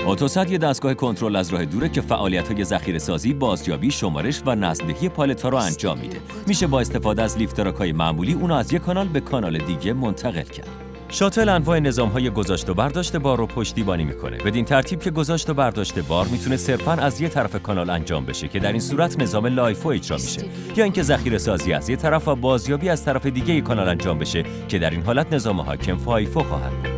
اتوسد یه دستگاه کنترل از راه دوره که فعالیت‌های ذخیره‌سازی، بازیابی، شمارش و نزدهی پالت‌ها رو انجام میده. میشه با استفاده از لیفت تراک‌های معمولی اونو از یک کانال به کانال دیگه منتقل کرد. شاتل انواع نظام‌های گذاشت و برداشت بار رو پشتیبانی میکنه. بدین ترتیب که گذاشت و برداشت بار میتونه صرفاً از یه طرف کانال انجام بشه که در این صورت نظام لایفو اجرا میشه، یا اینکه ذخیره‌سازی از یه طرف و بازیابی از طرف دیگه کانال انجام بشه که در این حالت نظام حاکم فایفو خواهد بود.